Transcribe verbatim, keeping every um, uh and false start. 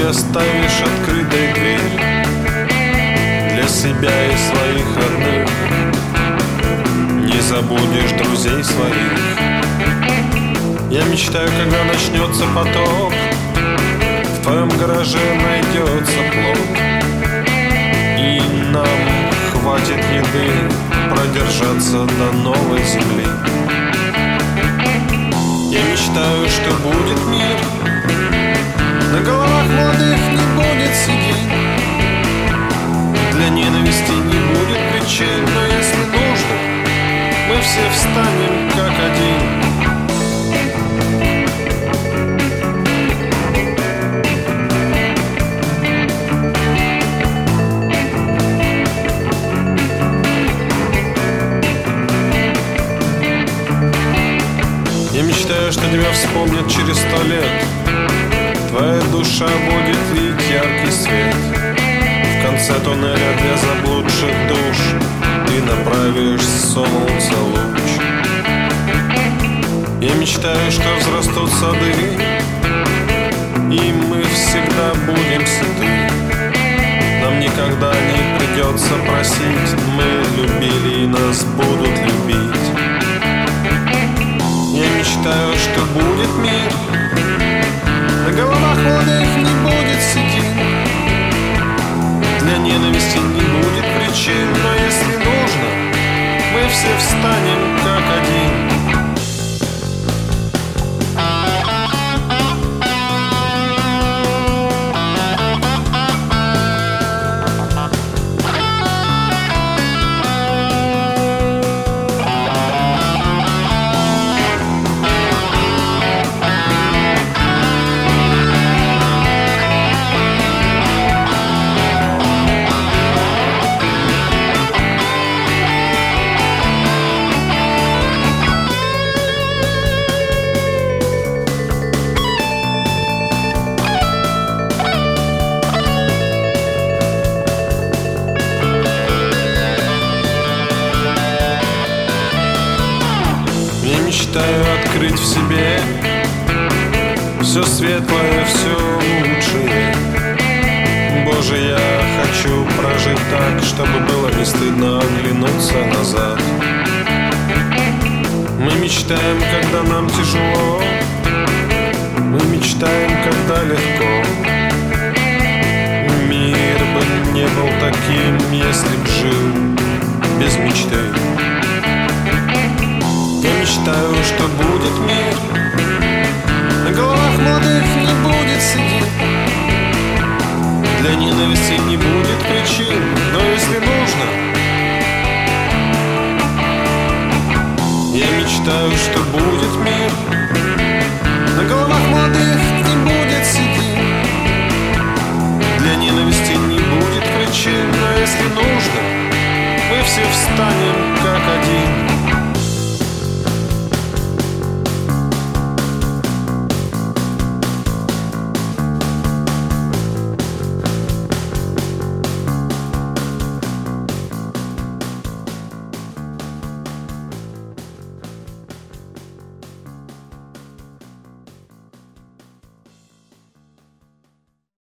оставишь открытой дверь для себя и своих родных. Не забудешь друзей своих. Я мечтаю, когда начнется потоп, в твоем гараже найдется плод, и нам хватит еды продержаться до новой земли. Я мечтаю, что будет мир, на головах молодых не будет седин, для ненависти не будет причин, но если нужно, мы все встанем как один. Я мечтаю, что тебя вспомнят через сто лет. Твоя душа будет лить яркий свет. В конце туннеля для заблудших душ ты направишь солнце луч. Я мечтаю, что взрастут сады, и мы всегда будем сыты. Нам никогда не придется просить, мы любили и нас будут любить. Я мечтаю, что будет мир, на головах молодых не будет седин, для ненависти не будет причин, но если нужно, мы все встанем как один. Мечтаю открыть в себе все светлое, все лучшее. Боже, я хочу прожить так, чтобы было не стыдно оглянуться назад. Мы мечтаем, когда нам тяжело, мы мечтаем, когда легко. Мир бы не был таким, если б жил без мечты. Я мечтаю, что будет мир, на головах молодых не будет седин, для ненависти не будет причин, но если нужно, я мечтаю, что будет мир, на головах молодых не будет седин, для ненависти не будет причин, но если нужно, мы все встанем